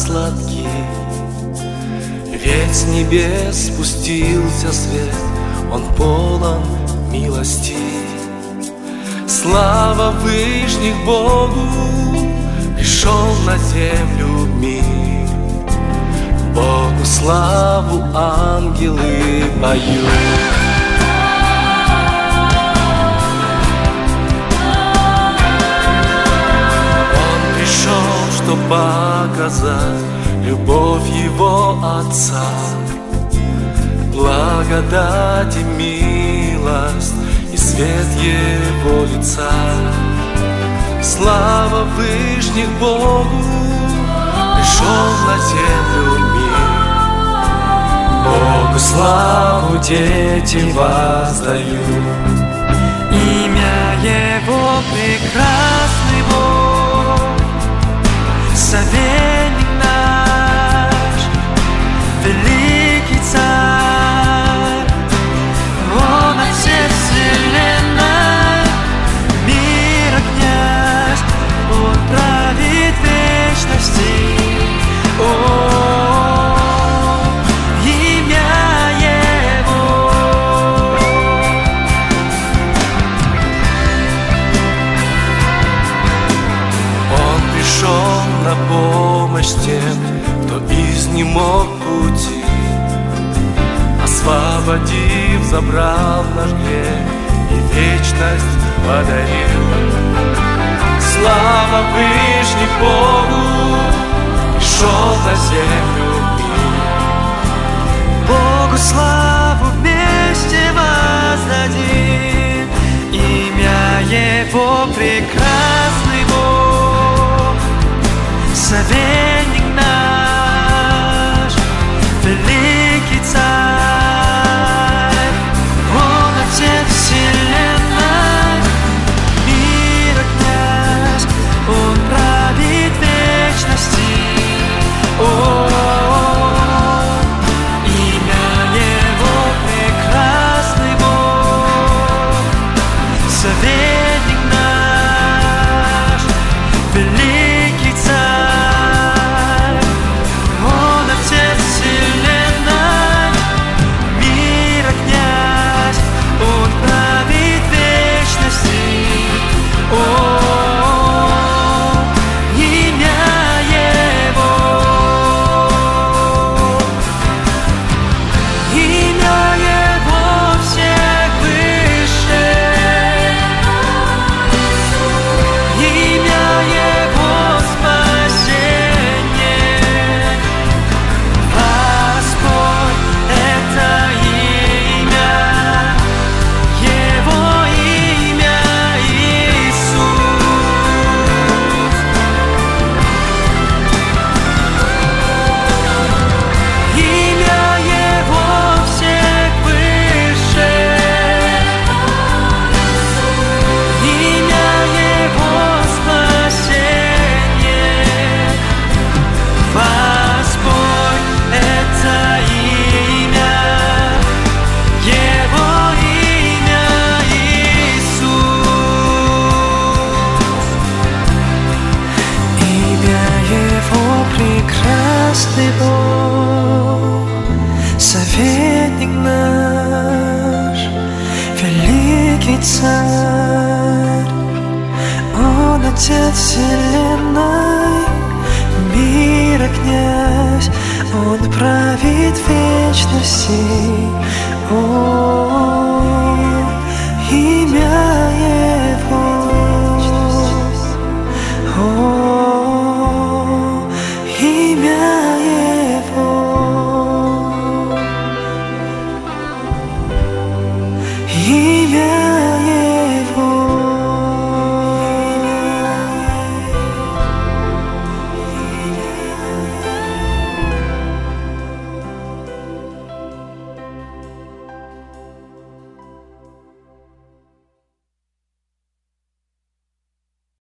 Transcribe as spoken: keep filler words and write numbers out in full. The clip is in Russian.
сладки, ведь с небес спустился свет, он полон милости. Слава Вышних Богу, пришел на землю мир, Богу славу ангелы поют. Чтоб показать любовь Его Отца, благодать и милость и свет Его лица. Слава Вышних Богу, пришел на землю мир, Богу славу дети воздают. Имя Его прекрасный Бог, советник наш, великий царь, он Отец вселенной, мира князь, он правит вечности. О, имя Его. Он пришел на помощь тем, кто изнемог пути, освободив, забрал наш грех и вечность подарил. Слава Вышних Богу, пришел на землю мир, Богу славу вместе воздадим. Имя Его прекрасный Бог, советник наш, великий царь, он Отец вселенной, мира князь, он правит вечности. О, имя Его прекрасный Бог, советник наш, великий царь, он Отец вселенной, мира князь, он правит вечности. О, прекрасный Бог, советник наш, великий царь, он Отец вселенной, мира князь, он правит вечности. О,